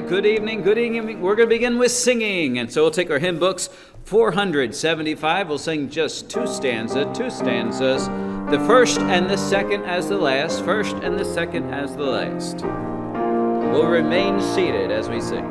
right, good evening, good evening. We're going to begin with singing, and so we'll take our hymn books, 475. We'll sing just two stanzas. The first and the second as the last, first and the second as the last. We'll remain seated as we sing.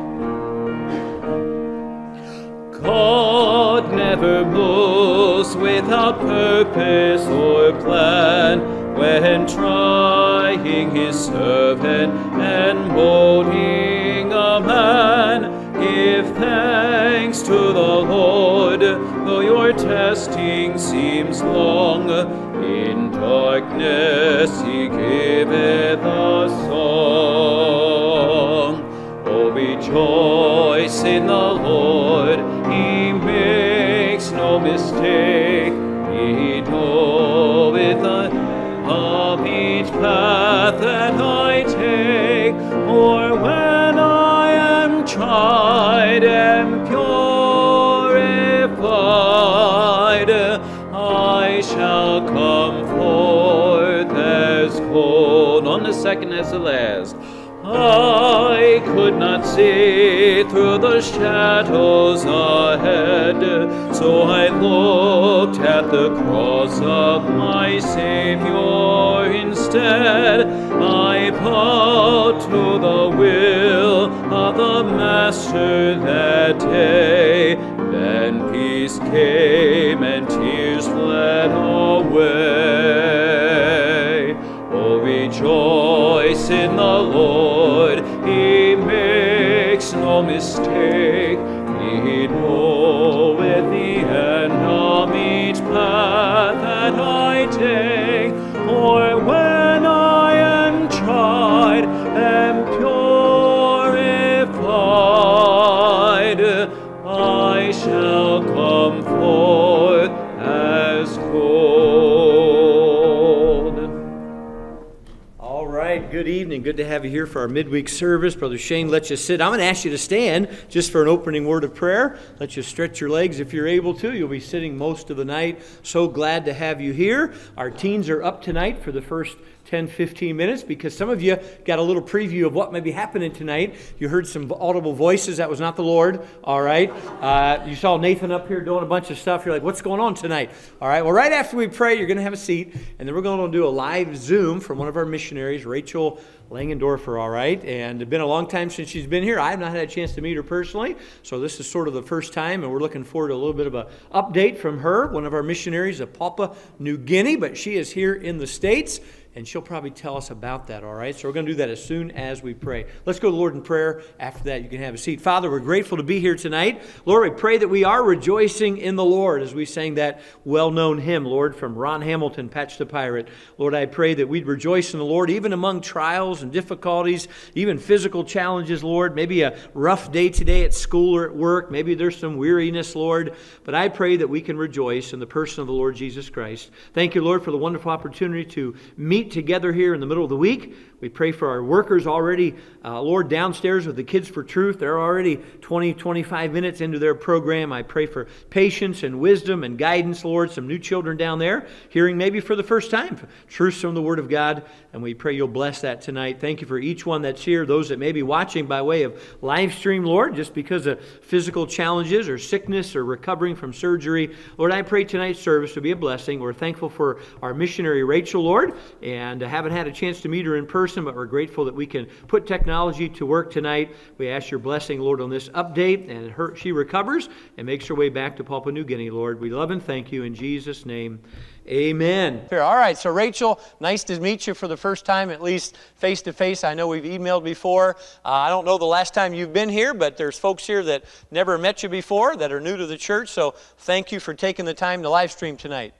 God never moves without purpose or plan, when trying his servant and molding a man. Give thanks to the Lord, though your testing seems long. In darkness he giveth a song. Oh, rejoice in the Lord, he makes no mistake. He knoweth of each path that I take. For when I am tried and purified, I shall come forth as gold. On the second as the last. I could not see through the shadows ahead, so I looked at the cross of my Savior instead. I bowed to the will of the Master that day. Then peace came and tears fled away. Oh, rejoice in the Lord, he makes no mistake. He knoweth the end of each path that I take. For when I am tried and purified, I shall come forth as gold. Good evening. Good to have you here for our midweek service. Brother Shane, let you sit. I'm going to ask you to stand just for an opening word of prayer. Let you stretch your legs if you're able to. You'll be sitting most of the night. So glad to have you here. Our teens are up tonight for the first 10-15 minutes because some of you got a little preview of what may be happening tonight. You heard some audible voices. That was not the Lord. All right. You saw Nathan up here doing a bunch of stuff. You're like, what's going on tonight? All right. Well, right after we pray, you're going to have a seat, and then we're going to do a live Zoom from one of our missionaries, Rachel Langendorfer, all right? And it's been a long time since she's been here. I have not had a chance to meet her personally, so this is sort of the first time, and we're looking forward to a little bit of an update from her, one of our missionaries of Papua New Guinea, but she is here in the States, and she'll probably tell us about that, all right? So we're going to do that as soon as we pray. Let's go to the Lord in prayer. After that, you can have a seat. Father, we're grateful to be here tonight. Lord, we pray that we are rejoicing in the Lord as we sang that well-known hymn, Lord, from Ron Hamilton, Patch the Pirate. Lord, I pray that we'd rejoice in the Lord even among trials and difficulties, even physical challenges, Lord. Maybe a rough day today at school or at work. Maybe there's some weariness, Lord. But I pray that we can rejoice in the person of the Lord Jesus Christ. Thank you, Lord, for the wonderful opportunity to meet together here in the middle of the week. We pray for our workers already, Lord, downstairs with the Kids for Truth. They're already 20, 25 minutes into their program. I pray for patience and wisdom and guidance, Lord. Some new children down there hearing maybe for the first time truths from the Word of God. And we pray you'll bless that tonight. Thank you for each one that's here, those that may be watching by way of live stream, Lord, just because of physical challenges or sickness or recovering from surgery. Lord, I pray tonight's service to be a blessing. We're thankful for our missionary, Rachel, Lord, and haven't had a chance to meet her in person, but we're grateful that we can put technology to work tonight. We ask your blessing, Lord, on this update, and she recovers and makes her way back to Papua New Guinea, Lord. We love and thank you in Jesus' name. Amen. All right, so Rachel, nice to meet you for the first time, at least face-to-face. I know we've emailed before. I don't know the last time you've been here, but there's folks here that never met you before that are new to the church, so thank you for taking the time to live stream tonight.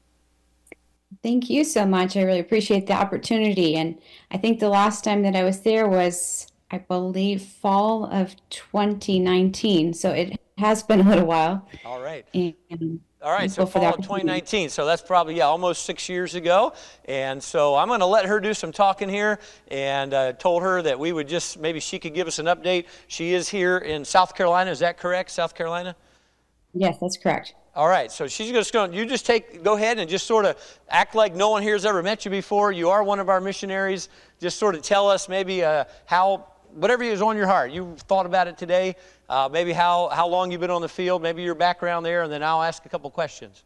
Thank you so much. I really appreciate the opportunity. And I think the last time that I was there was, I believe, fall of 2019. So it has been a little while. All right. All right, so fall of 2019. So that's probably, almost 6 years ago. And so I'm going to let her do some talking here, and told her that we would just, maybe she could give us an update. She is here in South Carolina. Is that correct, South Carolina? Yes, that's correct. All right, so she's just going to, go ahead and just sort of act like no one here has ever met you before. You are one of our missionaries. Just sort of tell us maybe how whatever is on your heart. You've thought about it today, maybe how long you've been on the field, maybe your background there, and then I'll ask a couple questions.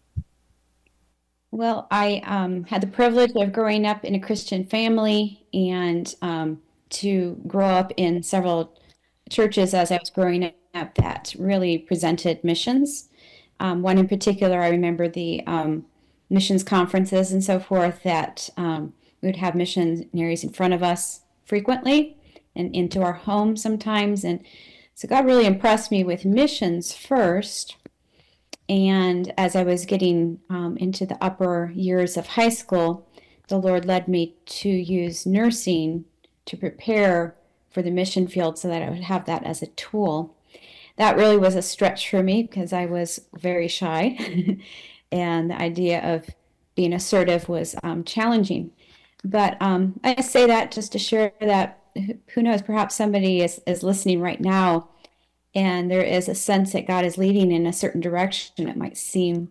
Well, I had the privilege of growing up in a Christian family and to grow up in several churches as I was growing up that really presented missions. One in particular, I remember the missions conferences and so forth that we would have missionaries in front of us frequently and into our home sometimes. And so God really impressed me with missions first. And as I was getting into the upper years of high school, the Lord led me to use nursing to prepare for the mission field so that I would have that as a tool. That really was a stretch for me because I was very shy, and the idea of being assertive was challenging. But I say that just to share that, who knows, perhaps somebody is listening right now and there is a sense that God is leading in a certain direction. It might seem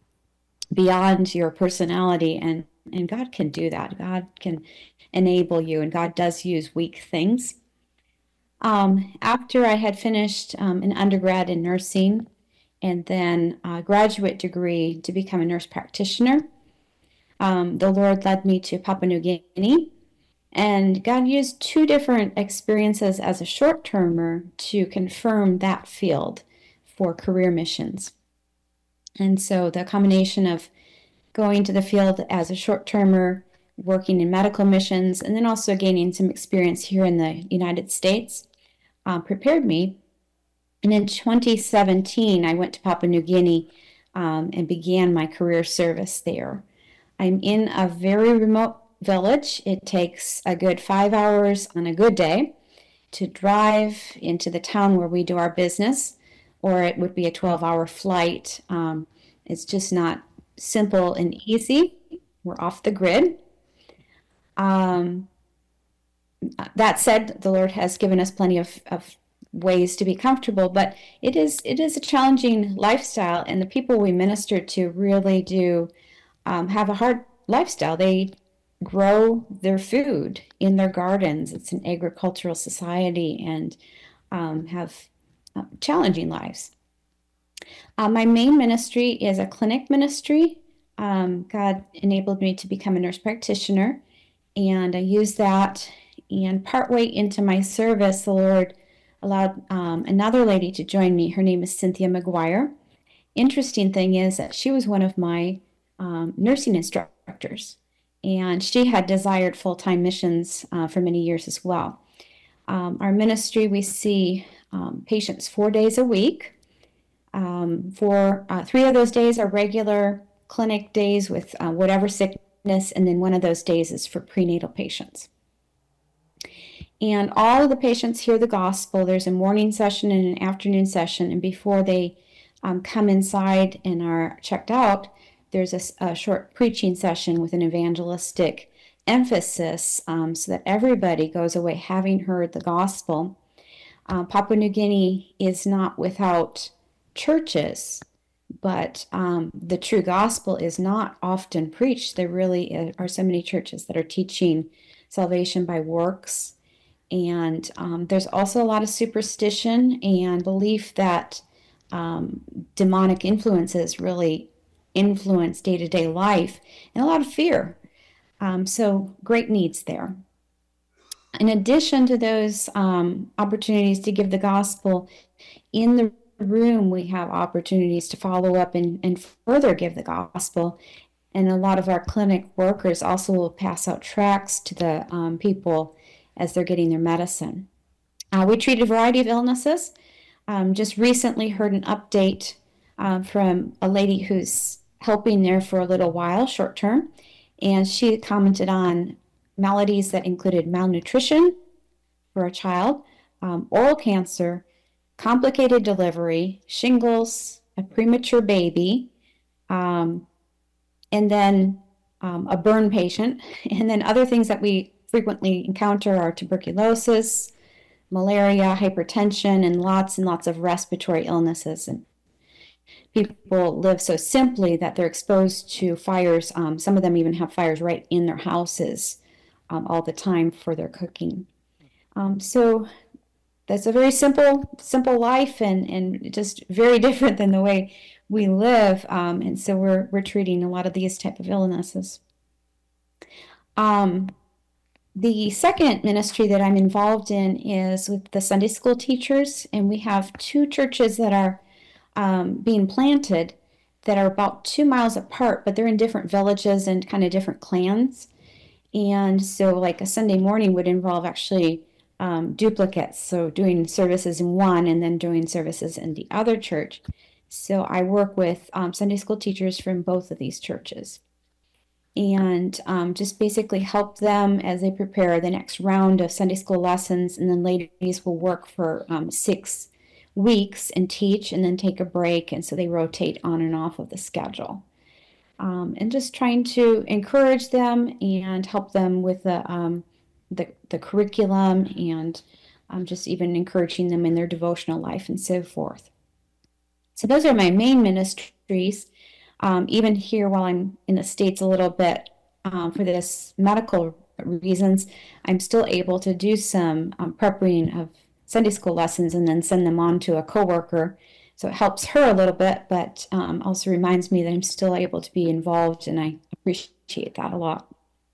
beyond your personality, and God can do that. God can enable you, and God does use weak things. After I had finished an undergrad in nursing and then a graduate degree to become a nurse practitioner, the Lord led me to Papua New Guinea. And God used two different experiences as a short-termer to confirm that field for career missions. And so the combination of going to the field as a short-termer, working in medical missions, and then also gaining some experience here in the United States prepared me. And in 2017, I went to Papua New Guinea and began my career service there. I'm in a very remote village. It takes a good 5 hours on a good day to drive into the town where we do our business, or it would be a 12-hour flight. It's just not simple and easy. We're off the grid. That said, the Lord has given us plenty of ways to be comfortable, but it is a challenging lifestyle, and the people we minister to really do have a hard lifestyle. They grow their food in their gardens. It's an agricultural society, and have challenging lives. My main ministry is a clinic ministry. God enabled me to become a nurse practitioner, and I used that. And partway into my service, the Lord allowed another lady to join me. Her name is Cynthia McGuire. Interesting thing is that she was one of my nursing instructors, and she had desired full-time missions for many years as well. Our ministry, we see patients 4 days a week. 3 of those days are regular clinic days with whatever sickness, and then one of those days is for prenatal patients. And all of the patients hear the gospel. There's a morning session and an afternoon session, and before they come inside and are checked out, there's a short preaching session with an evangelistic emphasis so that everybody goes away having heard the gospel. Papua New Guinea is not without churches, but the true gospel is not often preached. There really are so many churches that are teaching salvation by works. And there's also a lot of superstition and belief that demonic influences really influence day-to-day life, and a lot of fear. So great needs there. In addition to those opportunities to give the gospel, in the room we have opportunities to follow up and further give the gospel. And a lot of our clinic workers also will pass out tracts to the people as they're getting their medicine. We treat a variety of illnesses. Just recently heard an update from a lady who's helping there for a little while, short term, and she commented on maladies that included malnutrition for a child, oral cancer, complicated delivery, shingles, a premature baby, and then a burn patient, and then other things that we frequently encounter are tuberculosis, malaria, hypertension, and lots of respiratory illnesses. And people live so simply that they're exposed to fires. Some of them even have fires right in their houses all the time for their cooking. So that's a very simple life and just very different than the way we live. And so we're treating a lot of these type of illnesses. Um, the second ministry that I'm involved in is with the Sunday school teachers, and we have two churches that are being planted that are about 2 miles apart, but they're in different villages and kind of different clans. And so, like a Sunday morning would involve actually duplicates, so doing services in one and then doing services in the other church. So I work with Sunday school teachers from both of these churches and just basically help them as they prepare the next round of Sunday school lessons. And then ladies will work for 6 weeks and teach and then take a break. And so they rotate on and off of the schedule. And just trying to encourage them and help them with the curriculum and just even encouraging them in their devotional life and so forth. So those are my main ministries. Even here while I'm in the States a little bit for this medical reasons, I'm still able to do some prepping of Sunday school lessons and then send them on to a coworker. So it helps her a little bit, but also reminds me that I'm still able to be involved, and I appreciate that a lot.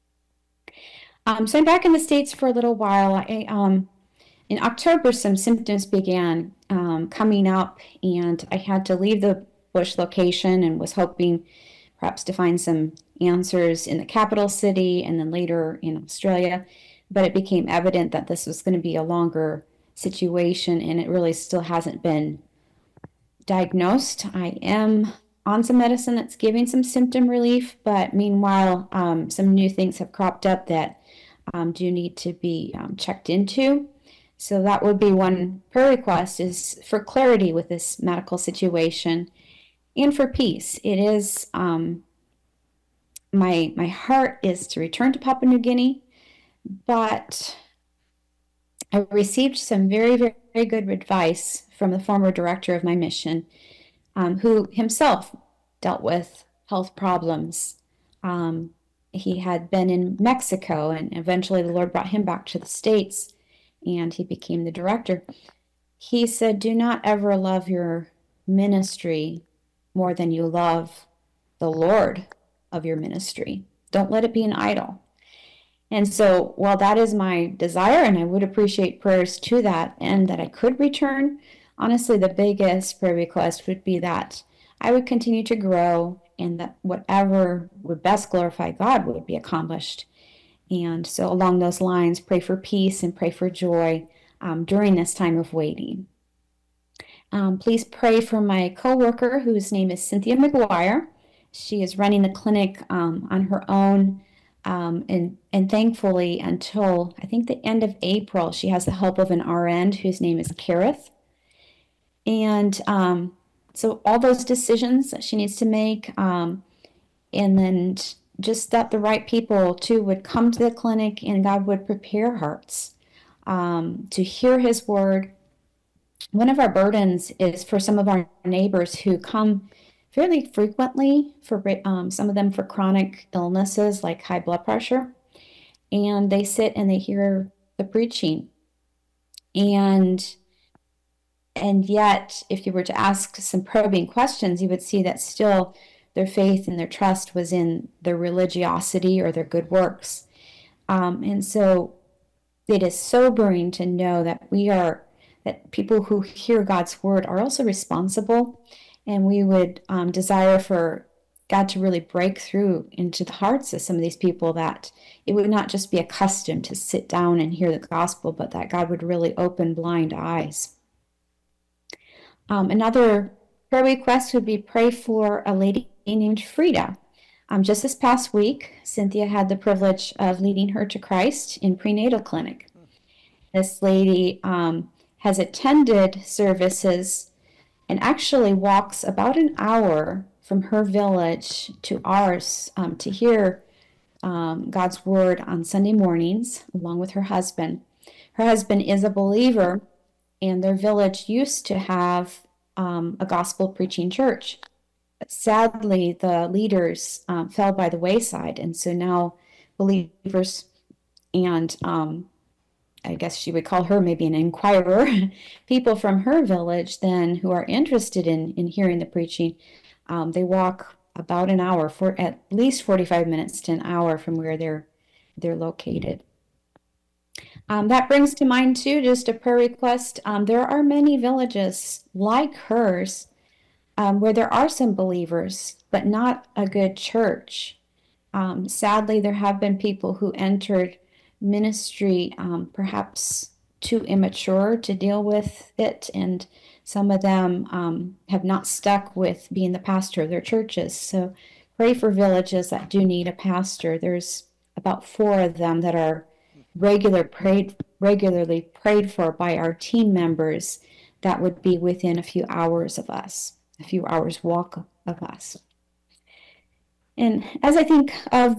So I'm back in the States for a little while. In October, some symptoms began coming up, and I had to leave the Bush location and was hoping perhaps to find some answers in the capital city and then later in Australia. But it became evident that this was going to be a longer situation, and it really still hasn't been diagnosed. I am on some medicine that's giving some symptom relief, but meanwhile, some new things have cropped up that do need to be checked into. So that would be one prayer request, is for clarity with this medical situation and for peace. It is my heart is to return to Papua New Guinea, but I received some very, very good advice from the former director of my mission, who himself dealt with health problems. He had been in Mexico, and eventually the Lord brought him back to the States, and he became the director. He said, "Do not ever love your ministry more than you love the Lord of your ministry. Don't let it be an idol." And so, while that is my desire, and I would appreciate prayers to that and that I could return, honestly, the biggest prayer request would be that I would continue to grow and that whatever would best glorify God would be accomplished. And so, along those lines, pray for peace and pray for joy during this time of waiting. Please pray for my coworker, whose name is Cynthia McGuire. She is running the clinic on her own. And thankfully, until I think the end of April, she has the help of an RN whose name is Kareth. And so all those decisions that she needs to make, and then just that the right people too would come to the clinic and God would prepare hearts to hear His word. One of our burdens is for some of our neighbors who come fairly frequently, for some of them for chronic illnesses like high blood pressure, and they sit and they hear the preaching, and yet if you were to ask some probing questions, you would see that still their faith and their trust was in their religiosity or their good works. And so it is sobering to know that that people who hear God's word are also responsible. And we would desire for God to really break through into the hearts of some of these people, that it would not just be accustomed to sit down and hear the gospel, but that God would really open blind eyes. Another prayer request would be pray for a lady named Frida. Just this past week, Cynthia had the privilege of leading her to Christ in prenatal clinic. This lady has attended services and actually walks about an hour from her village to ours to hear God's word on Sunday mornings, along with her husband. Her husband is a believer, and their village used to have a gospel preaching church. But sadly, the leaders fell by the wayside, and so now believers and I guess you would call her maybe an inquirer, people from her village then who are interested in hearing the preaching, they walk about an hour, for at least 45 minutes to an hour from where they're located. That brings to mind too, just a prayer request. There are many villages like hers where there are some believers, but not a good church. Sadly, there have been people who entered ministry perhaps too immature to deal with it, and some of them have not stuck with being the pastor of their churches. So pray for villages that do need a pastor. There's about 4 of them that are regularly prayed for by our team members that would be within a few hours of us, a few hours walk of us. And as I think of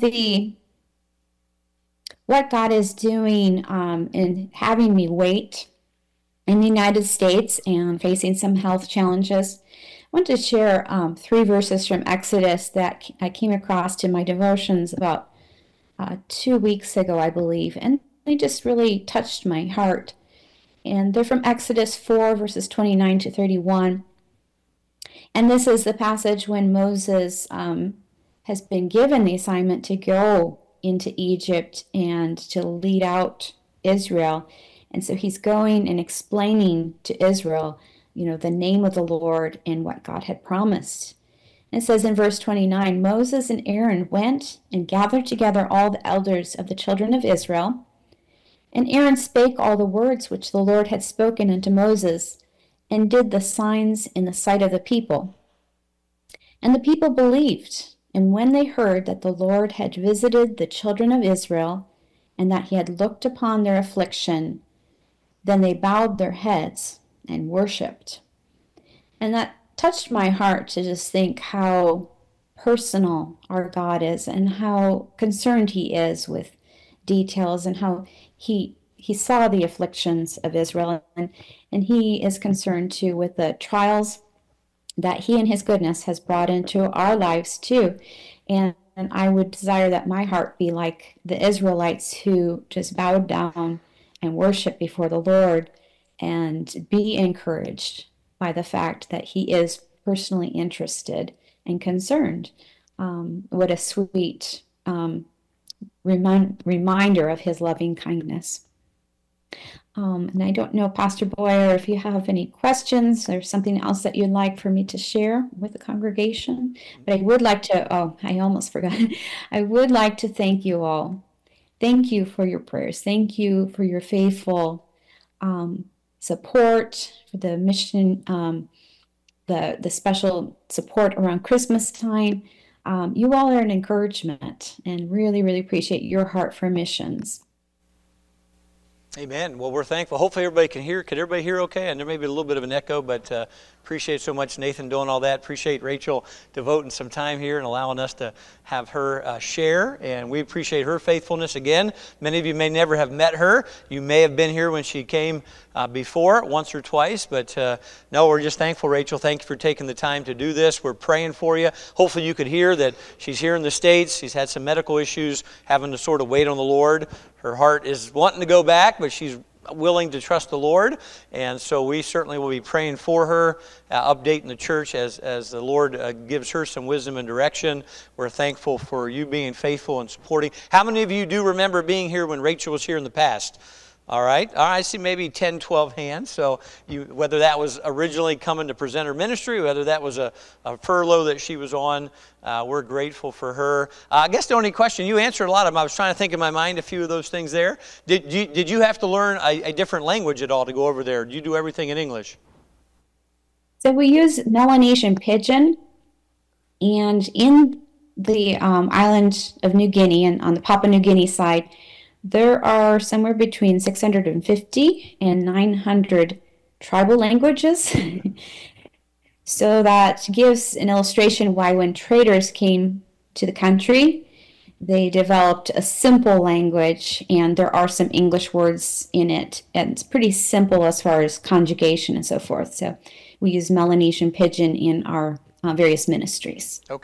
what God is doing in having me wait in the United States and facing some health challenges, I want to share 3 verses from Exodus that I came across in my devotions about 2 weeks ago, I believe, and they just really touched my heart. And they're from Exodus 4, verses 29 to 31. And this is the passage when Moses has been given the assignment to go into Egypt and to lead out Israel. And so he's going and explaining to Israel, the name of the Lord and what God had promised. And it says in verse 29, Moses and Aaron went and gathered together all the elders of the children of Israel. And Aaron spake all the words which the Lord had spoken unto Moses, and did the signs in the sight of the people. And the people believed. And when they heard that the Lord had visited the children of Israel, and that he had looked upon their affliction, then they bowed their heads and worshipped. And that touched my heart to just think how personal our God is and how concerned he is with details and how he saw the afflictions of Israel, and he is concerned too with the trials that he in his goodness has brought into our lives too. And I would desire that my heart be like the Israelites who just bowed down and worshiped before the Lord, and be encouraged by the fact that he is personally interested and concerned. What a sweet reminder of his loving kindness. And I don't know, Pastor Boyer, if you have any questions or something else that you'd like for me to share with the congregation. But I would like to, I almost forgot. I would like to thank you all. Thank you for your prayers. Thank you for your faithful support for the mission, the special support around Christmas time. You all are an encouragement, and really, really appreciate your heart for missions. Amen. Well, we're thankful. Hopefully everybody can hear. Could everybody hear okay? And there may be a little bit of an echo, but appreciate so much Nathan doing all that. Appreciate Rachel devoting some time here and allowing us to have her share. And we appreciate her faithfulness again. Many of you may never have met her. You may have been here when she came before, once or twice. But no, we're just thankful, Rachel. Thank you for taking the time to do this. We're praying for you. Hopefully you could hear that she's here in the States. She's had some medical issues, having to sort of wait on the Lord. Her heart is wanting to go back, but she's willing to trust the Lord. And so we certainly will be praying for her, updating the church as the Lord gives her some wisdom and direction. We're thankful for you being faithful and supporting. How many of you do remember being here when Rachel was here in the past? All right. I see maybe 10, 12 hands. So whether that was originally coming to present her ministry, whether that was a furlough that she was on, we're grateful for her. I guess the only question, you answered a lot of them. I was trying to think in my mind a few of those things there. Did you have to learn a different language at all to go over there? Did you do everything in English? So we use Melanesian Pidgin, and in the island of New Guinea and on the Papua New Guinea side, there are somewhere between 650 and 900 tribal languages. So that gives an illustration why when traders came to the country, they developed a simple language, and there are some English words in it, and it's pretty simple as far as conjugation and so forth. So we use Melanesian Pidgin in our various ministries. Okay.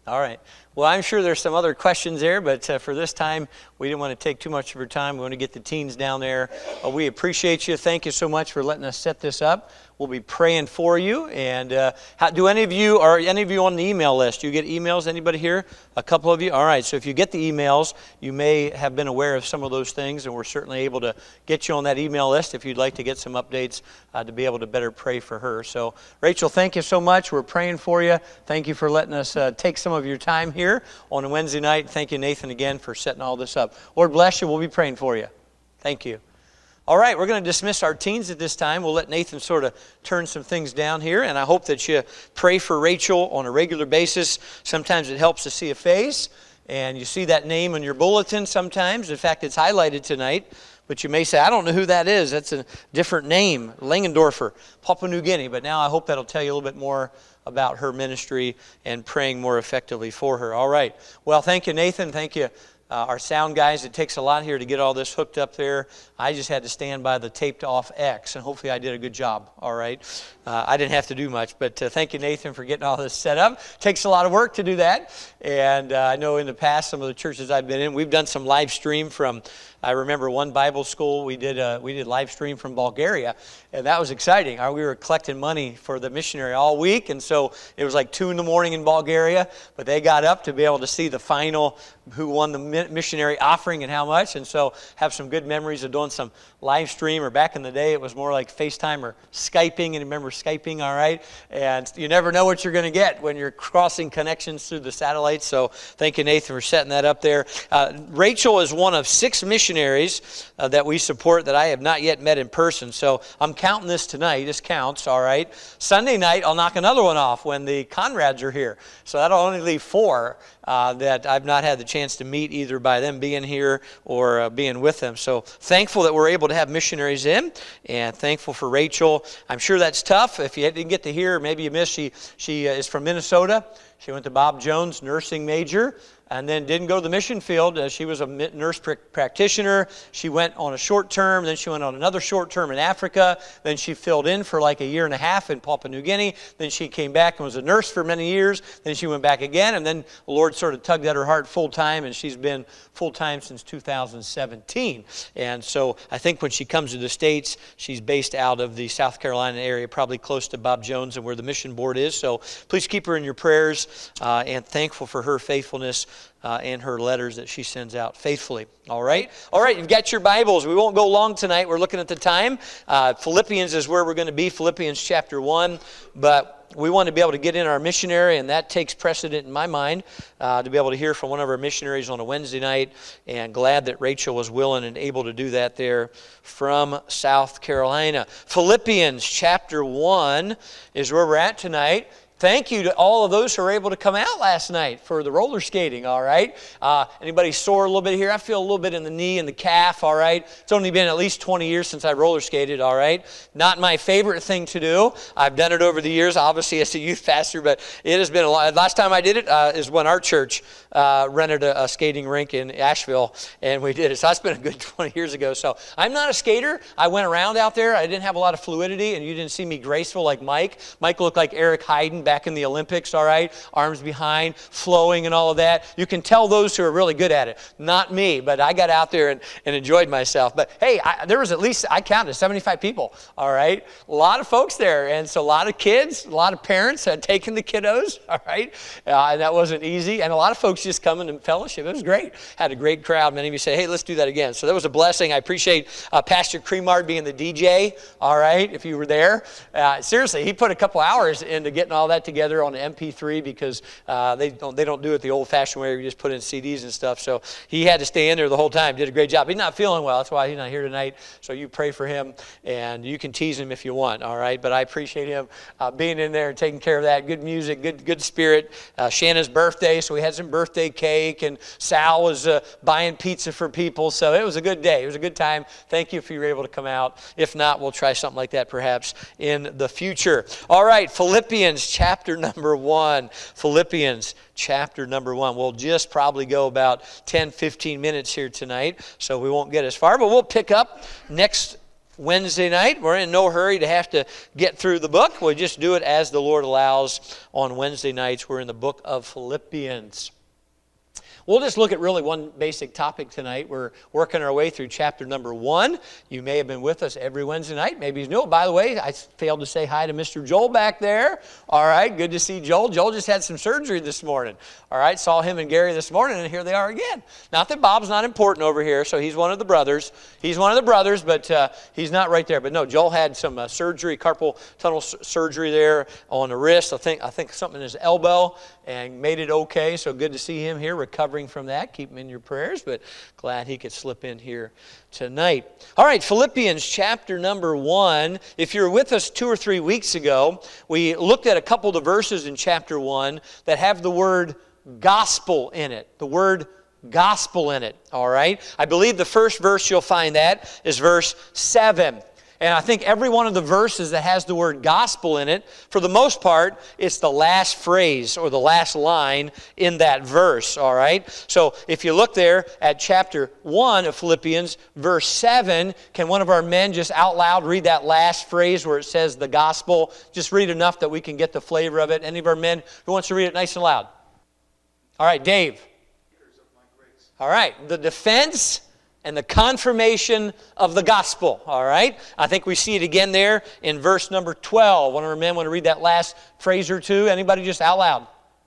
All right. Well, I'm sure there's some other questions there, but for this time, we didn't want to take too much of your time. We want to get the teens down there. We appreciate you. Thank you so much for letting us set this up. We'll be praying for you. And are any of you on the email list? Do you get emails? Anybody here? A couple of you? All right. So if you get the emails, you may have been aware of some of those things, and we're certainly able to get you on that email list if you'd like to get some updates to be able to better pray for her. So, Rachel, thank you so much. We're praying for you. Thank you for letting us take some of your time here on a Wednesday night. Thank you, Nathan, again for setting all this up. Lord bless you. We'll be praying for you. Thank you. All right, we're going to dismiss our teens at this time. We'll let Nathan sort of turn some things down here, and I hope that you pray for Rachel on a regular basis. Sometimes it helps to see a face, and you see that name on your bulletin sometimes. In fact, it's highlighted tonight, but you may say, I don't know who that is. That's a different name, Langendorfer, Papua New Guinea. But now I hope that'll tell you a little bit more about her ministry and praying more effectively for her. All right. Well, thank you, Nathan. Thank you. Our sound guys, it takes a lot here to get all this hooked up there. I just had to stand by the taped off X, and hopefully I did a good job, all right? I didn't have to do much, but thank you, Nathan, for getting all this set up. Takes a lot of work to do that, and I know in the past, some of the churches I've been in, we've done some live stream from, I remember one Bible school, we did live stream from Bulgaria, and that was exciting. We were collecting money for the missionary all week, and so it was like 2 in the morning in Bulgaria, but they got up to be able to see the final, who won the missionary offering and how much, and so have some good memories of doing some live stream, or back in the day it was more like FaceTime or Skyping, and remember Skyping, all right? And you never know what you're going to get when you're crossing connections through the satellites, so thank you, Nathan, for setting that up there. Rachel is one of 6 missionaries that we support that I have not yet met in person, so I'm counting this tonight. This counts, all right? Sunday night, I'll knock another one off when the Conrads are here, so that'll only leave 4 that I've not had the chance to meet either by them being here or being with them. So thankful that we're able to have missionaries in, and thankful for Rachel. I'm sure that's tough. If you didn't get to hear, maybe you missed, she is from Minnesota. She went to Bob Jones, nursing major, and then didn't go to the mission field. She was a nurse practitioner. She went on a short term, then she went on another short term in Africa. Then she filled in for like a year and a half in Papua New Guinea. Then she came back and was a nurse for many years. Then she went back again, and then the Lord sort of tugged at her heart full time, and she's been full time since 2017. And so I think when she comes to the States, she's based out of the South Carolina area, probably close to Bob Jones and where the mission board is. So please keep her in your prayers, and thankful for her faithfulness and her letters that she sends out faithfully. All right? All right, you've got your Bibles. We won't go long tonight. We're looking at the time. Philippians is where we're going to be, Philippians chapter 1. But we want to be able to get in our missionary, and that takes precedent in my mind to be able to hear from one of our missionaries on a Wednesday night. And glad that Rachel was willing and able to do that there from South Carolina. Philippians chapter 1 is where we're at tonight. Thank you to all of those who were able to come out last night for the roller skating, all right? Anybody sore a little bit here? I feel a little bit in the knee and the calf, all right? It's only been at least 20 years since I roller skated, all right? Not my favorite thing to do. I've done it over the years, obviously, as a youth pastor, but it has been a lot. Last time I did it is when our church rented a skating rink in Asheville, and we did it. So that's been a good 20 years ago. So I'm not a skater. I went around out there. I didn't have a lot of fluidity, and you didn't see me graceful like Mike. Mike looked like Eric Heiden back in the Olympics, all right? Arms behind, flowing and all of that. You can tell those who are really good at it. Not me, but I got out there and enjoyed myself. But hey, there was at least, I counted 75 people, all right? A lot of folks there, and so a lot of kids, a lot of parents had taken the kiddos, all right? And that wasn't easy, and a lot of folks just coming to fellowship. It was great. Had a great crowd. Many of you say, hey, let's do that again. So that was a blessing. I appreciate Pastor Cremard being the DJ, all right, if you were there. Seriously, he put a couple hours into getting all that together on an MP3 because they don't do it the old-fashioned way where you just put in CDs and stuff. So he had to stay in there the whole time. Did a great job. He's not feeling well. That's why he's not here tonight. So you pray for him, and you can tease him if you want, all right? But I appreciate him being in there and taking care of that. Good music, good spirit. Shanna's birthday, so we had some birthday cake, and Sal was buying pizza for people. So it was a good day. It was a good time. Thank you if you were able to come out. If not, we'll try something like that perhaps in the future. All right, Philippians chapter number 1. Philippians chapter number 1. We'll just probably go about 10, 15 minutes here tonight, so we won't get as far, but we'll pick up next Wednesday night. We're in no hurry to have to get through the book. We'll just do it as the Lord allows on Wednesday nights. We're in the book of Philippians. We'll just look at really one basic topic tonight. We're working our way through chapter number 1. You may have been with us every Wednesday night. Maybe you know. By the way, I failed to say hi to Mr. Joel back there. All right, good to see Joel. Joel just had some surgery this morning. All right, saw him and Gary this morning, and here they are again. Not that Bob's not important over here, so he's one of the brothers. He's one of the brothers, but he's not right there. But no, Joel had some surgery, carpal tunnel surgery there on the wrist. I think something in his elbow, and made it okay. So good to see him here, recovering from that. Keep him in your prayers, but glad he could slip in here tonight. All right, Philippians chapter number 1. If you were with us 2 or 3 weeks ago, we looked at a couple of the verses in chapter 1 that have the word gospel in it. The word gospel in it, all right? I believe the first verse you'll find that is verse 7. And I think every one of the verses that has the word gospel in it, for the most part, it's the last phrase or the last line in that verse, all right? So if you look there at chapter 1 of Philippians, verse 7, can one of our men just out loud read that last phrase where it says the gospel? Just read enough that we can get the flavor of it. Any of our men who wants to read it nice and loud? All right, Dave. All right, the defense and the confirmation of the gospel, all right? I think we see it again there in verse number 12. One of our men want to read that last phrase or two. Anybody just out loud?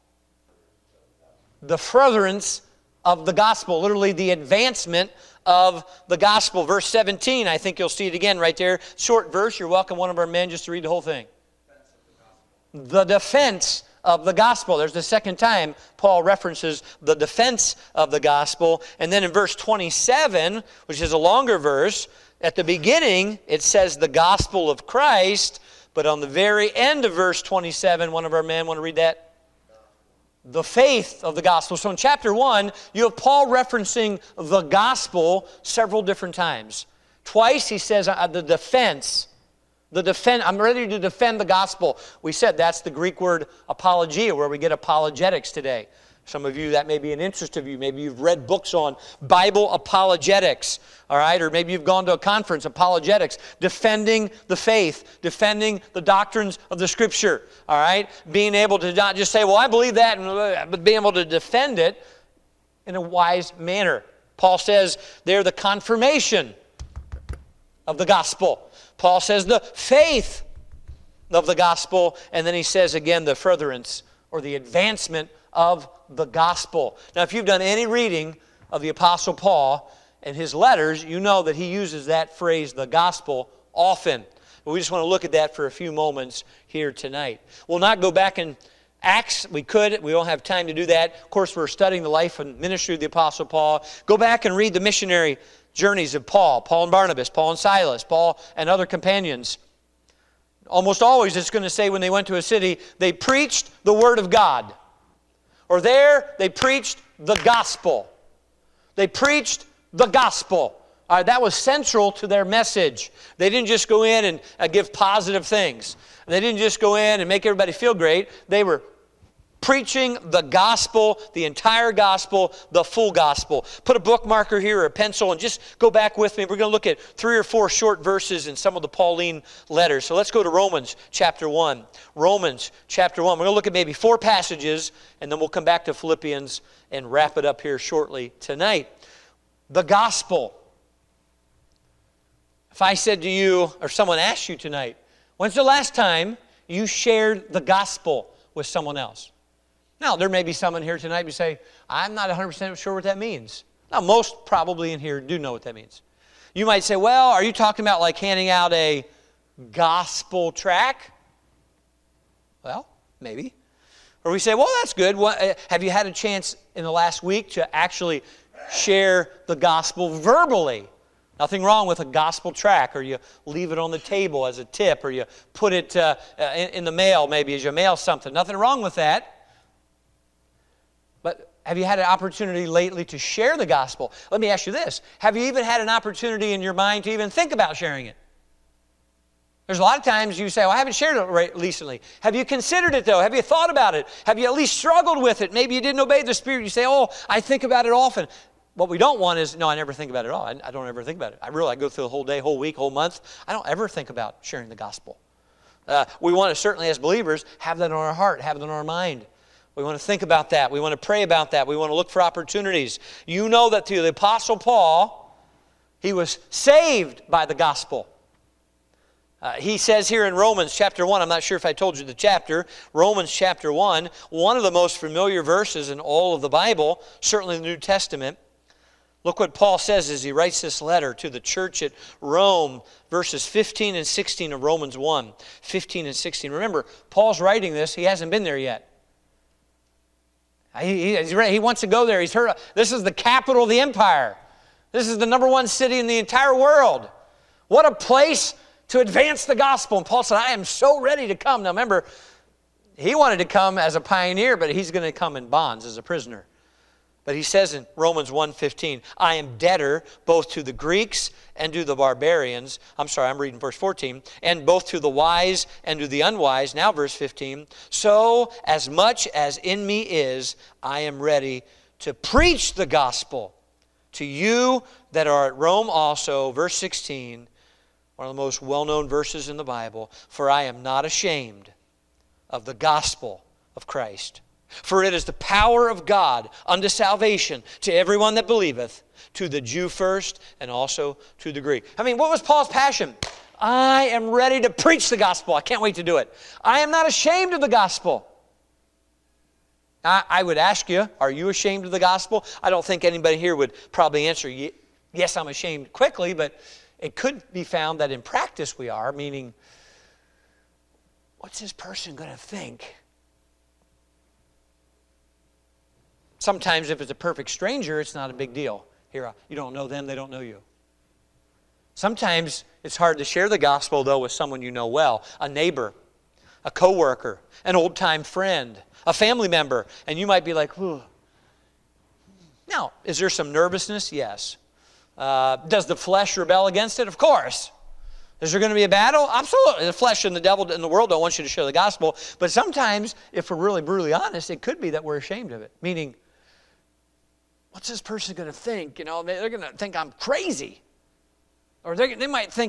The furtherance of the gospel, literally the advancement of the gospel. Verse 17, I think you'll see it again right there. Short verse. You're welcome, one of our men, just to read the whole thing. The defense of the gospel. There's the second time Paul references the defense of the gospel. And then in verse 27, which is a longer verse, at the beginning it says the gospel of Christ, but on the very end of verse 27, one of our men want to read that? The faith of the gospel. So in chapter 1, you have Paul referencing the gospel several different times. Twice he says the defense. I'm ready to defend the gospel. We said that's the Greek word apologia, where we get apologetics today. Some of you, that may be an interest of you. Maybe you've read books on Bible apologetics, all right? Or maybe you've gone to a conference, apologetics, defending the faith, defending the doctrines of the Scripture, all right? Being able to not just say, well, I believe that, but being able to defend it in a wise manner. Paul says they're the confirmation of the gospel. Paul says the faith of the gospel, and then he says again the furtherance or the advancement of the gospel. Now, if you've done any reading of the Apostle Paul and his letters, you know that he uses that phrase, the gospel, often. But we just want to look at that for a few moments here tonight. We'll not go back in Acts. We could. We don't have time to do that. Of course, we're studying the life and ministry of the Apostle Paul. Go back and read the missionary journeys of Paul and Barnabas, Paul and Silas, Paul and other companions. Almost always it's going to say when they went to a city, they preached the Word of God. Or there, they preached the gospel. They preached the gospel. All right, that was central to their message. They didn't just go in and give positive things. They didn't just go in and make everybody feel great. They were preaching the gospel, the entire gospel, the full gospel. Put a bookmarker here or a pencil and just go back with me. We're going to look at 3 or 4 short verses in some of the Pauline letters. So let's go to Romans chapter 1. Romans chapter 1. We're going to look at maybe 4 passages, and then we'll come back to Philippians and wrap it up here shortly tonight. The gospel. If I said to you, or someone asked you tonight, when's the last time you shared the gospel with someone else? Now, there may be someone here tonight who say, I'm not 100% sure what that means. Now, most probably in here do know what that means. You might say, well, are you talking about like handing out a gospel tract? Well, maybe. Or we say, well, that's good. Have you had a chance in the last week to actually share the gospel verbally? Nothing wrong with a gospel tract, or you leave it on the table as a tip, or you put it in the mail maybe as you mail something. Nothing wrong with that. But have you had an opportunity lately to share the gospel? Let me ask you this. Have you even had an opportunity in your mind to even think about sharing it? There's a lot of times you say, well, I haven't shared it recently. Have you considered it, though? Have you thought about it? Have you at least struggled with it? Maybe you didn't obey the Spirit. You say, oh, I think about it often. What we don't want is, no, I never think about it at all. I don't ever think about it. I go through the whole day, whole week, whole month. I don't ever think about sharing the gospel. We want to certainly, as believers, have that on our heart, have that on our mind. We want to think about that. We want to pray about that. We want to look for opportunities. You know that through the Apostle Paul, he was saved by the gospel. He says here in Romans chapter 1, I'm not sure if I told you the chapter, Romans chapter 1, one of the most familiar verses in all of the Bible, certainly the New Testament. Look what Paul says as he writes this letter to the church at Rome, verses 15 and 16 of Romans 1, 15 and 16. Remember, Paul's writing this. He hasn't been there yet. He wants to go there. He's heard, this is the capital of the empire. This is the number one city in the entire world. What a place to advance the gospel. And Paul said, I am so ready to come. Now remember, he wanted to come as a pioneer, but he's going to come in bonds as a prisoner. But he says in Romans 1:15, I am debtor both to the Greeks and to the barbarians. I'm sorry, I'm reading verse 14. And both to the wise and to the unwise. Now verse 15. So as much as in me is, I am ready to preach the gospel to you that are at Rome also. Verse 16, one of the most well-known verses in the Bible. For I am not ashamed of the gospel of Christ. For it is the power of God unto salvation to everyone that believeth, to the Jew first and also to the Greek. I mean, what was Paul's passion? I am ready to preach the gospel. I can't wait to do it. I am not ashamed of the gospel. I would ask you, are you ashamed of the gospel? I don't think anybody here would probably answer, yes, I'm ashamed quickly, but it could be found that in practice we are, meaning, what's this person going to think? Sometimes if it's a perfect stranger, it's not a big deal. Here, you don't know them, they don't know you. Sometimes it's hard to share the gospel, though, with someone you know well, a neighbor, a coworker, an old-time friend, a family member, and you might be like, ooh. Now, is there some nervousness? Yes. Does the flesh rebel against it? Of course. Is there going to be a battle? Absolutely. The flesh and the devil in the world don't want you to share the gospel. But sometimes, if we're really brutally honest, it could be that we're ashamed of it. Meaning, what's this person going to think? You know, they're going to think I'm crazy. Or they might think,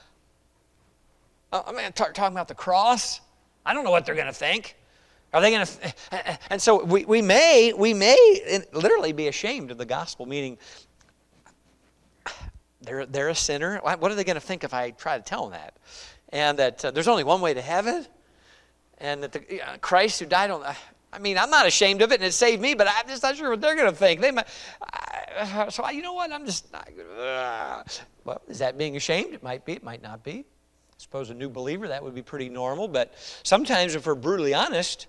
I'm going to start talking about the cross. I don't know what they're going to think. Are they going to? And so we may literally be ashamed of the gospel, meaning they're a sinner. What are they going to think if I try to tell them that? And that there's only one way to heaven, and that Christ who died on. I mean, I'm not ashamed of it, and it saved me, but I'm just not sure what they're going to think. They might. So you know what? I'm just not. Well, is that being ashamed? It might be. It might not be. I suppose a new believer, that would be pretty normal. But sometimes, if we're brutally honest,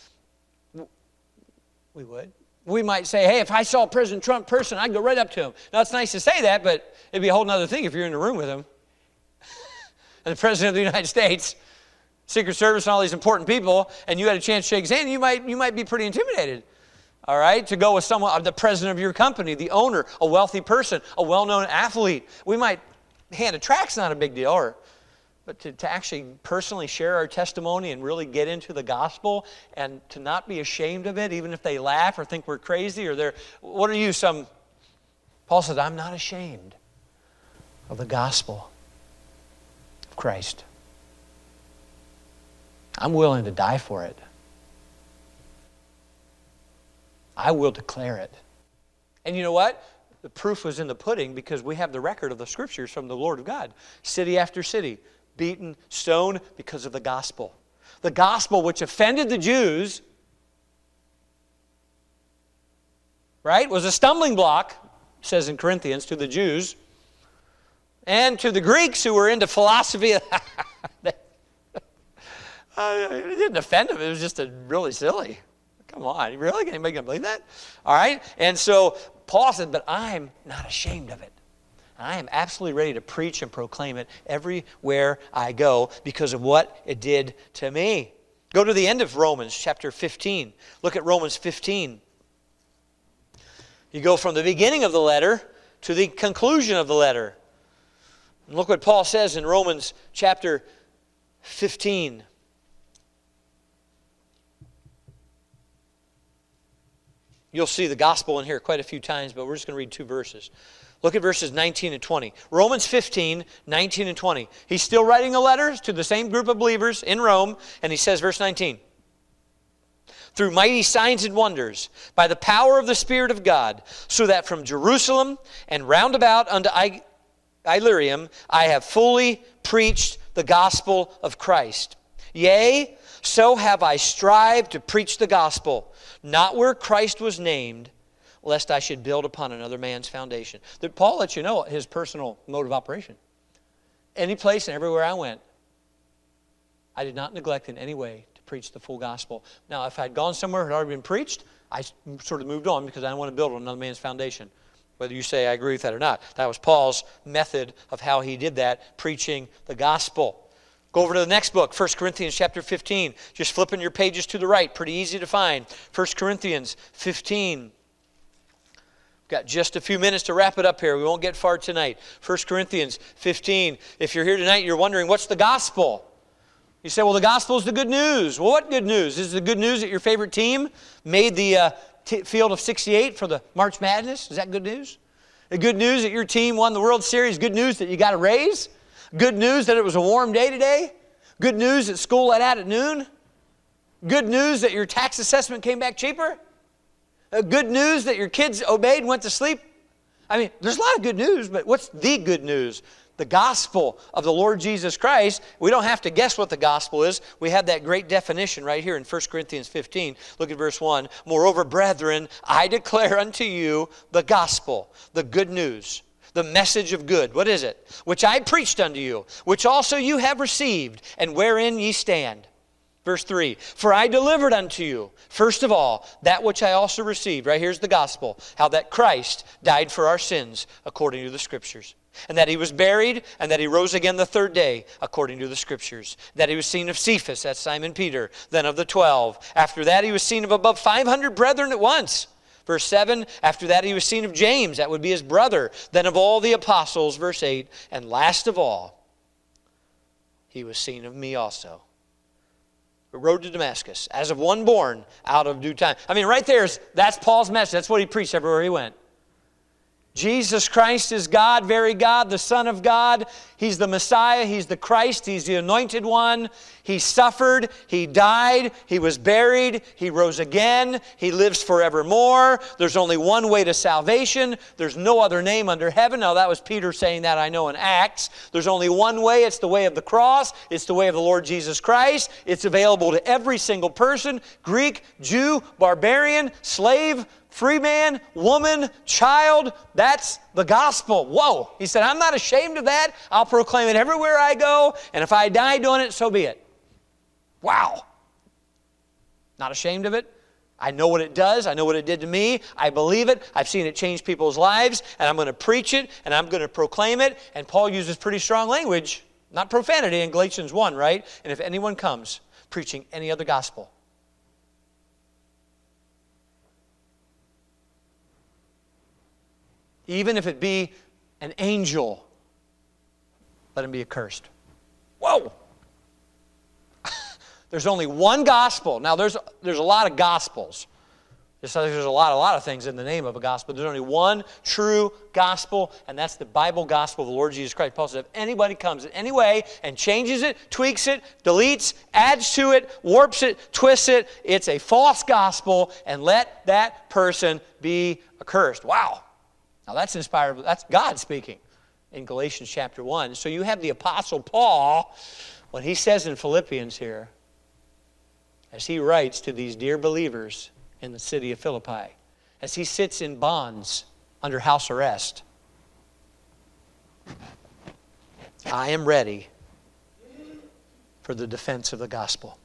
we would. We might say, hey, if I saw a President Trump person, I'd go right up to him. Now, it's nice to say that, but it'd be a whole other thing if you're in the room with him. And the President of the United States, Secret Service, and all these important people, and you had a chance to shake his hand, you might be pretty intimidated. All right? To go with someone, the president of your company, the owner, a wealthy person, a well-known athlete. We might hand a track's not a big deal, but to actually personally share our testimony and really get into the gospel and to not be ashamed of it, even if they laugh or think we're crazy or what are you, Paul said, I'm not ashamed of the gospel of Christ. I'm willing to die for it. I will declare it. And you know what? The proof was in the pudding because we have the record of the scriptures from the Lord of God. City after city, beaten, stoned because of the gospel. The gospel which offended the Jews, right, was a stumbling block, says in Corinthians, to the Jews, and to the Greeks who were into philosophy. It didn't offend them. It was just really silly. Come on, really? Anybody going to believe that? All right? And so Paul said, but I'm not ashamed of it. I am absolutely ready to preach and proclaim it everywhere I go because of what it did to me. Go to the end of Romans chapter 15. Look at Romans 15. You go from the beginning of the letter to the conclusion of the letter. And look what Paul says in Romans chapter 15. You'll see the gospel in here quite a few times, but we're just going to read 2 verses. Look at verses 19 and 20. Romans 15, 19 and 20. He's still writing a letter to the same group of believers in Rome, and he says, verse 19, through mighty signs and wonders, by the power of the Spirit of God, so that from Jerusalem and round about unto Illyricum I have fully preached the gospel of Christ. Yea, so have I strived to preach the gospel, not where Christ was named, lest I should build upon another man's foundation. That Paul lets you know his personal mode of operation. Any place and everywhere I went, I did not neglect in any way to preach the full gospel. Now, if I'd gone somewhere it had already been preached, I sort of moved on because I didn't want to build on another man's foundation. Whether you say I agree with that or not. That was Paul's method of how he did that, preaching the gospel. Go over to the next book, 1 Corinthians chapter 15. Just flipping your pages to the right, pretty easy to find. 1 Corinthians 15. Got just a few minutes to wrap it up here. We won't get far tonight. 1 Corinthians 15. If you're here tonight, you're wondering, what's the gospel? You say, well, the gospel is the good news. Well, what good news? Is it the good news that your favorite team made the field of 68 for the March Madness? Is that good news? The good news that your team won the World Series? Good news that you got a raise? Good news that it was a warm day today? Good news that school let out at noon? Good news that your tax assessment came back cheaper? Good news that your kids obeyed and went to sleep? I mean, there's a lot of good news, but what's the good news? The gospel of the Lord Jesus Christ. We don't have to guess what the gospel is. We have that great definition right here in 1 Corinthians 15. Look at verse 1. Moreover, brethren, I declare unto you the gospel, the good news, the message of good. What is it? Which I preached unto you, which also you have received, and wherein ye stand. Verse 3, for I delivered unto you, first of all, that which I also received. Right here's the gospel. How that Christ died for our sins according to the Scriptures. And that he was buried, and that he rose again the third day, according to the Scriptures. That he was seen of Cephas, that's Simon Peter, then of the 12. After that he was seen of above 500 brethren at once. Verse 7, after that he was seen of James, that would be his brother, then of all the apostles. Verse 8, and last of all, he was seen of me also. The road to Damascus, as of one born out of due time. I mean, right there, that's Paul's message. That's what he preached everywhere he went. Jesus Christ is God, very God, the Son of God. He's the Messiah. He's the Christ. He's the Anointed One. He suffered. He died. He was buried. He rose again. He lives forevermore. There's only one way to salvation. There's no other name under heaven. Now, that was Peter saying that, I know, in Acts. There's only one way. It's the way of the cross. It's the way of the Lord Jesus Christ. It's available to every single person, Greek, Jew, barbarian, slave, free man, woman, child. That's the gospel. Whoa. He said, I'm not ashamed of that. I'll proclaim it everywhere I go. And if I die doing it, so be it. Wow. Not ashamed of it. I know what it does. I know what it did to me. I believe it. I've seen it change people's lives. And I'm going to preach it. And I'm going to proclaim it. And Paul uses pretty strong language. Not profanity in Galatians 1, right? And if anyone comes preaching any other gospel, even if it be an angel, let him be accursed. Whoa! There's only one gospel. Now, there's a lot of gospels. There's a lot of things in the name of a gospel. There's only one true gospel, and that's the Bible gospel of the Lord Jesus Christ. Paul said, if anybody comes in any way and changes it, tweaks it, deletes, adds to it, warps it, twists it, it's a false gospel, and let that person be accursed. Wow! Now that's inspired, that's God speaking in Galatians chapter 1. So you have the Apostle Paul, when he says in Philippians here, as he writes to these dear believers in the city of Philippi, as he sits in bonds under house arrest, I am ready for the defense of the gospel.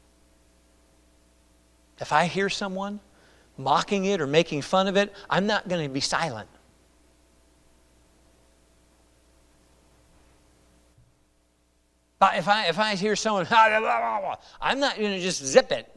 If I hear someone mocking it or making fun of it, I'm not going to be silent. But if I hear someone, I'm not going to just zip it.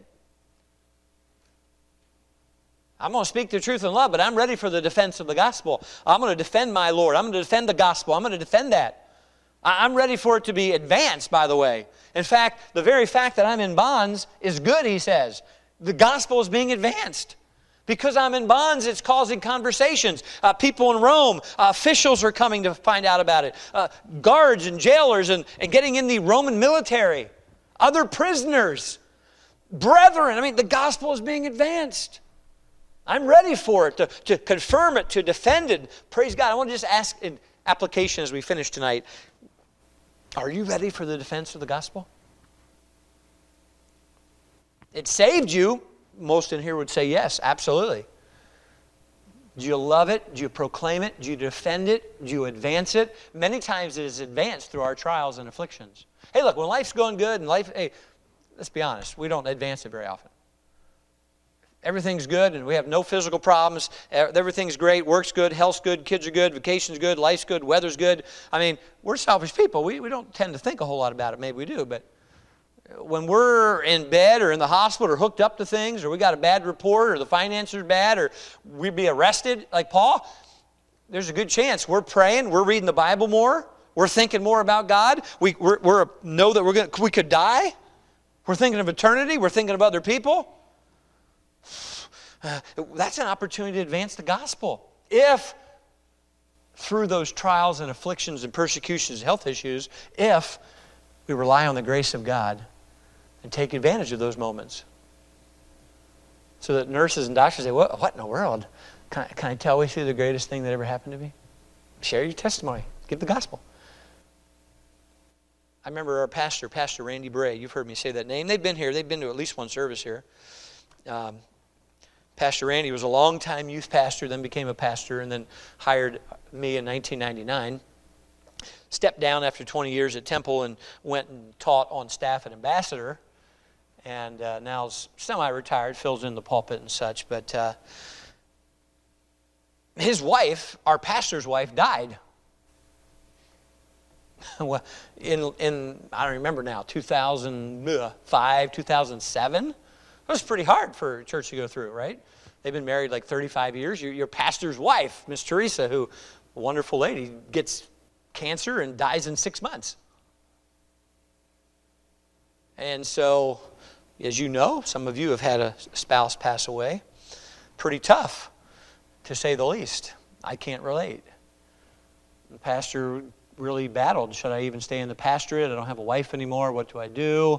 I'm going to speak the truth in love, but I'm ready for the defense of the gospel. I'm going to defend my Lord. I'm going to defend the gospel. I'm going to defend that. I'm ready for it to be advanced, by the way. In fact, the very fact that I'm in bonds is good, he says. The gospel is being advanced. Because I'm in bonds, it's causing conversations. People in Rome, officials are coming to find out about it. Guards and jailers and getting in the Roman military. Other prisoners. Brethren. I mean, the gospel is being advanced. I'm ready for it, to confirm it, to defend it. Praise God. I want to just ask in application as we finish tonight, are you ready for the defense of the gospel? It saved you. Most in here would say yes, absolutely. Do you love it? Do you proclaim it? Do you defend it? Do you advance it? Many times it is advanced through our trials and afflictions. Hey, look, when life's going good and hey, let's be honest, we don't advance it very often. Everything's good and we have no physical problems. Everything's great, work's good, health's good, kids are good, vacation's good, life's good, weather's good. I mean, we're selfish people. We don't tend to think a whole lot about it. Maybe we do, but when we're in bed or in the hospital or hooked up to things or we got a bad report or the finances are bad or we'd be arrested like Paul, there's a good chance we're praying, we're reading the Bible more, we're thinking more about God, we know that we could die, we're thinking of eternity, we're thinking of other people. That's an opportunity to advance the gospel. If through those trials and afflictions and persecutions, health issues, if we rely on the grace of God and take advantage of those moments. So that nurses and doctors say, what in the world? Can I tell you the greatest thing that ever happened to me? Share your testimony. Give the gospel. I remember our pastor, Pastor Randy Bray. You've heard me say that name. They've been here. They've been to at least one service here. Pastor Randy was a long-time youth pastor, then became a pastor, and then hired me in 1999. Stepped down after 20 years at Temple and went and taught on staff at Ambassador. And now is semi-retired, fills in the pulpit and such. But his wife, our pastor's wife, died. Well, in I don't remember now, 2005, 2007. It was pretty hard for a church to go through, right? They've been married like 35 years. Your pastor's wife, Miss Teresa, who, a wonderful lady, gets cancer and dies in 6 months. And so, as you know, some of you have had a spouse pass away. Pretty tough, to say the least. I can't relate. The pastor really battled. Should I even stay in the pastorate? I don't have a wife anymore. What do I do?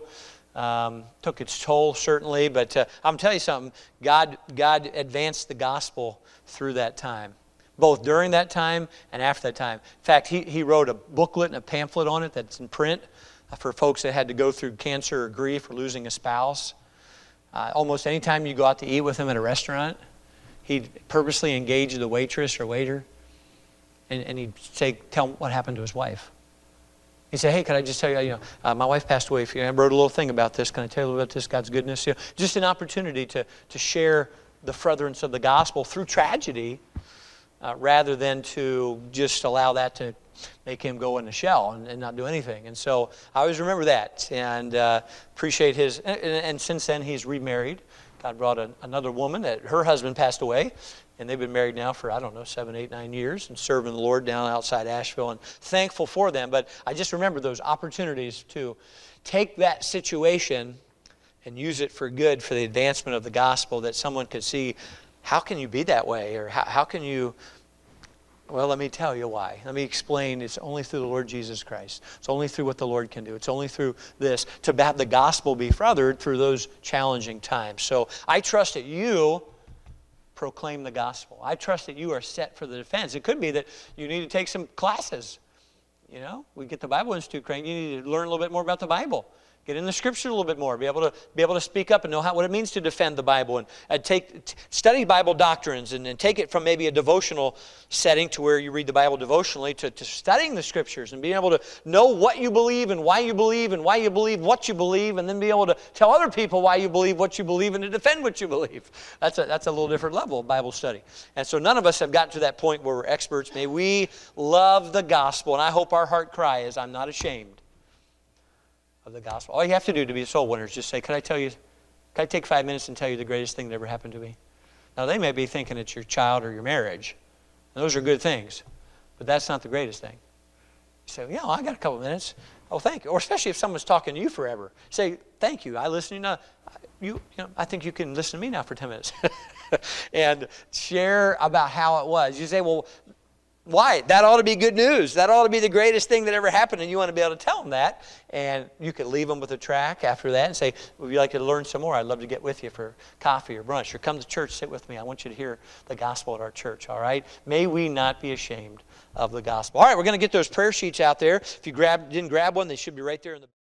Took its toll, certainly. But I'm telling you something. God advanced the gospel through that time, both during that time and after that time. In fact, he wrote a booklet and a pamphlet on it that's in print for folks that had to go through cancer or grief or losing a spouse. Almost any time you go out to eat with him at a restaurant, he'd purposely engage the waitress or waiter, and he'd say, tell him what happened to his wife. He'd say, hey, can I just tell you, my wife passed away. I wrote a little thing about this. Can I tell you a little about this, God's goodness? Just an opportunity to share the furtherance of the gospel through tragedy, rather than to just allow that to make him go in the shell and not do anything. And so I always remember that and appreciate his, and since then he's remarried. God brought another woman that her husband passed away, and they've been married now for, 7, 8, 9 years and serving the Lord down outside Asheville, and thankful for them. But I just remember those opportunities to take that situation and use it for good, for the advancement of the gospel, that someone could see, how can you be that way? Or how can you... Well, let me tell you why. Let me explain. It's only through the Lord Jesus Christ. It's only through what the Lord can do. It's only through this to have the gospel be furthered through those challenging times. So I trust that you proclaim the gospel. I trust that you are set for the defense. It could be that you need to take some classes. We get the Bible Institute crank. You need to learn a little bit more about the Bible. Get in the Scripture a little bit more. Be able to speak up and know what it means to defend the Bible, and study Bible doctrines, and take it from maybe a devotional setting to where you read the Bible devotionally to studying the Scriptures and being able to know what you believe and why you believe what you believe, and then be able to tell other people why you believe what you believe and to defend what you believe. That's a little different level of Bible study. And so none of us have gotten to that point where we're experts. May we love the gospel, and I hope our heart cry is, I'm not ashamed of the gospel. All you have to do to be a soul winner is just say, can I take 5 minutes and tell you the greatest thing that ever happened to me? Now, they may be thinking it's your child or your marriage. And those are good things. But that's not the greatest thing. You say, I got a couple minutes. Oh, thank you. Or especially if someone's talking to you forever. Say, thank you. I listen. I think you can listen to me now for 10 minutes and share about how it was. You say, well, why? That ought to be good news. That ought to be the greatest thing that ever happened, and you want to be able to tell them that. And you could leave them with a track after that and say, would you like to learn some more? I'd love to get with you for coffee or brunch, or come to church, sit with me. I want you to hear the gospel at our church, all right? May we not be ashamed of the gospel. All right, we're going to get those prayer sheets out there. If you didn't grab one, they should be right there in the